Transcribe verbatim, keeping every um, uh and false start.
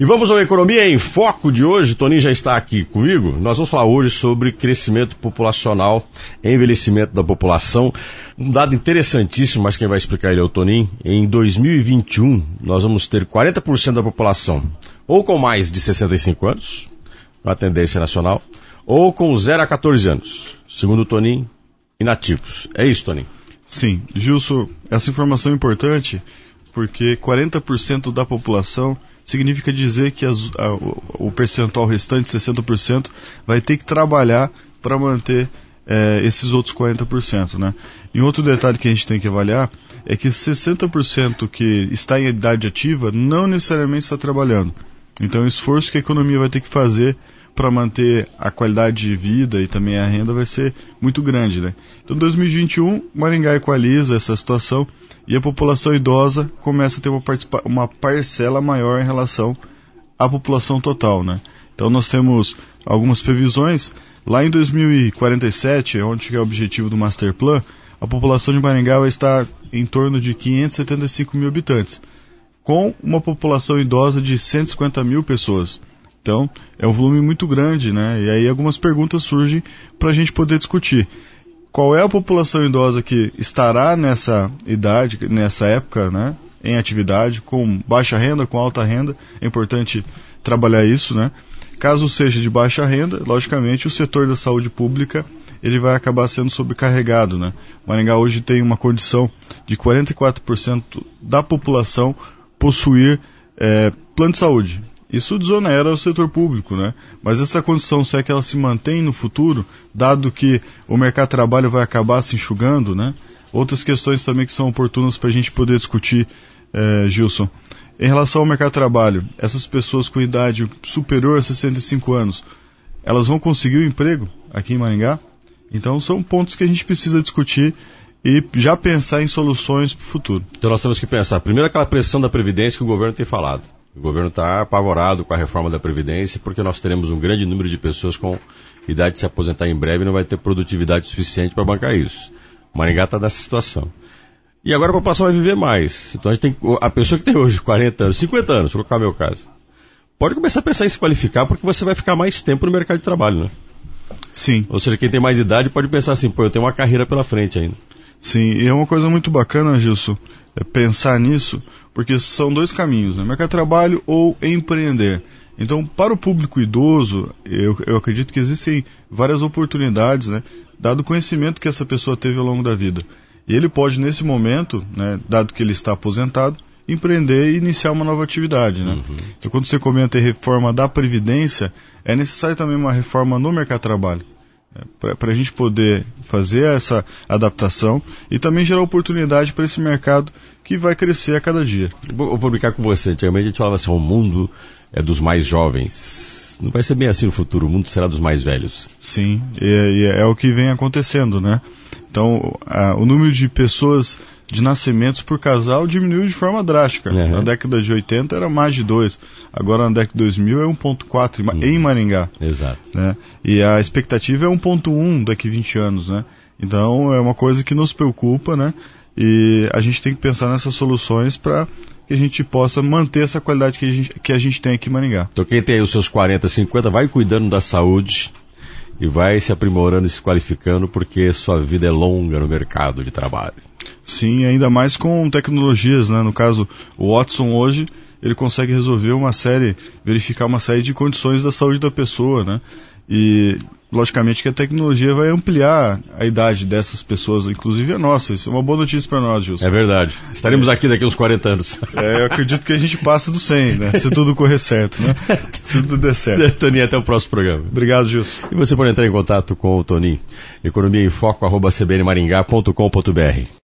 E vamos ao Economia em Foco de hoje. Toninho já está aqui comigo. Nós vamos falar hoje sobre crescimento populacional, envelhecimento da população. Um dado interessantíssimo, mas quem vai explicar ele é o Toninho. Em dois mil e vinte e um, nós vamos ter quarenta por cento da população ou com mais de sessenta e cinco anos, com a tendência nacional, ou com zero a quatorze anos, segundo o Toninho, inativos. É isso, Toninho? Sim. Gilson, essa informação é importante porque quarenta por cento da população significa dizer que as, a, o percentual restante, sessenta por cento, vai ter que trabalhar para manter é, esses outros quarenta por cento, né? E outro detalhe que a gente tem que avaliar é que sessenta por cento que está em idade ativa não necessariamente está trabalhando. Então o esforço que a economia vai ter que fazer para manter a qualidade de vida e também a renda vai ser muito grande, né? Então, em dois mil e vinte e um, Maringá equaliza essa situação e a população idosa começa a ter uma, uma parcela maior em relação à população total, né? Então, nós temos algumas previsões. Lá em dois mil e quarenta e sete, onde é o objetivo do Master Plan, a população de Maringá vai estar em torno de quinhentos e setenta e cinco mil habitantes, com uma população idosa de cento e cinquenta mil pessoas. Então, é um volume muito grande, né? E aí algumas perguntas surgem para a gente poder discutir. Qual é a população idosa que estará nessa idade, nessa época, né? Em atividade, com baixa renda, com alta renda? É importante trabalhar isso, né? Caso seja de baixa renda, logicamente o setor da saúde pública ele vai acabar sendo sobrecarregado, né? Maringá hoje tem uma condição de quarenta e quatro por cento da população possuir é, plano de saúde. Isso desonera o setor público, né? Mas essa condição, se é que ela se mantém no futuro, dado que o mercado de trabalho vai acabar se enxugando, né? Outras questões também que são oportunas para a gente poder discutir, eh, Gilson. Em relação ao mercado de trabalho, essas pessoas com idade superior a sessenta e cinco anos, elas vão conseguir o emprego aqui em Maringá? Então são pontos que a gente precisa discutir e já pensar em soluções para o futuro. Então nós temos que pensar, primeiro, aquela pressão da Previdência que o governo tem falado. O governo está apavorado com a reforma da Previdência porque nós teremos um grande número de pessoas com idade de se aposentar em breve e não vai ter produtividade suficiente para bancar isso. O Maringá está nessa situação. E agora a população vai viver mais. Então a, gente tem, a pessoa que tem hoje quarenta anos, cinquenta anos, vou colocar meu caso, pode começar a pensar em se qualificar porque você vai ficar mais tempo no mercado de trabalho, né? Sim. Ou seja, quem tem mais idade pode pensar assim, pô, eu tenho uma carreira pela frente ainda. Sim, e é uma coisa muito bacana, Gilson, é pensar nisso, porque são dois caminhos, né? Mercado de trabalho ou empreender. Então, para o público idoso, eu, eu acredito que existem várias oportunidades, né? Dado o conhecimento que essa pessoa teve ao longo da vida. E ele pode, nesse momento, né, dado que ele está aposentado, empreender e iniciar uma nova atividade, né? Uhum. Então, quando você comenta em reforma da Previdência, é necessário também uma reforma no mercado de trabalho. Para a gente poder fazer essa adaptação e também gerar oportunidade para esse mercado que vai crescer a cada dia. Vou publicar com você. Antigamente a gente falava assim, o mundo é dos mais jovens. Não vai ser bem assim no futuro, o mundo será dos mais velhos. Sim, e, e é o que vem acontecendo, né? Então, a, o número de pessoas de nascimentos por casal diminuiu de forma drástica. Uhum. Na década de oitenta era mais de dois. Agora na década de dois mil é um vírgula quatro uhum. em Maringá. Exato. Né? E a expectativa é um vírgula um daqui a vinte anos, né? Então é uma coisa que nos preocupa, né? E a gente tem que pensar nessas soluções para que a gente possa manter essa qualidade que a gente, que a gente tem aqui em Maringá. Então quem tem aí os seus quarenta, cinquenta, vai cuidando da saúde e vai se aprimorando e se qualificando porque sua vida é longa no mercado de trabalho. Sim, ainda mais com tecnologias, né? No caso, o Watson hoje, ele consegue resolver uma série, verificar uma série de condições da saúde da pessoa, né? E, logicamente, que a tecnologia vai ampliar a idade dessas pessoas, inclusive a nossa. Isso é uma boa notícia para nós, Gilson. É verdade. Estaremos é. aqui daqui uns quarenta anos. É, eu acredito que a gente passa do cem, né? Se tudo correr certo, né? Se tudo der certo. Toninho, até o próximo programa. Obrigado, Gilson. E você pode entrar em contato com o Toninho. Economia em Foco, arroba c b n maringá ponto com ponto b r.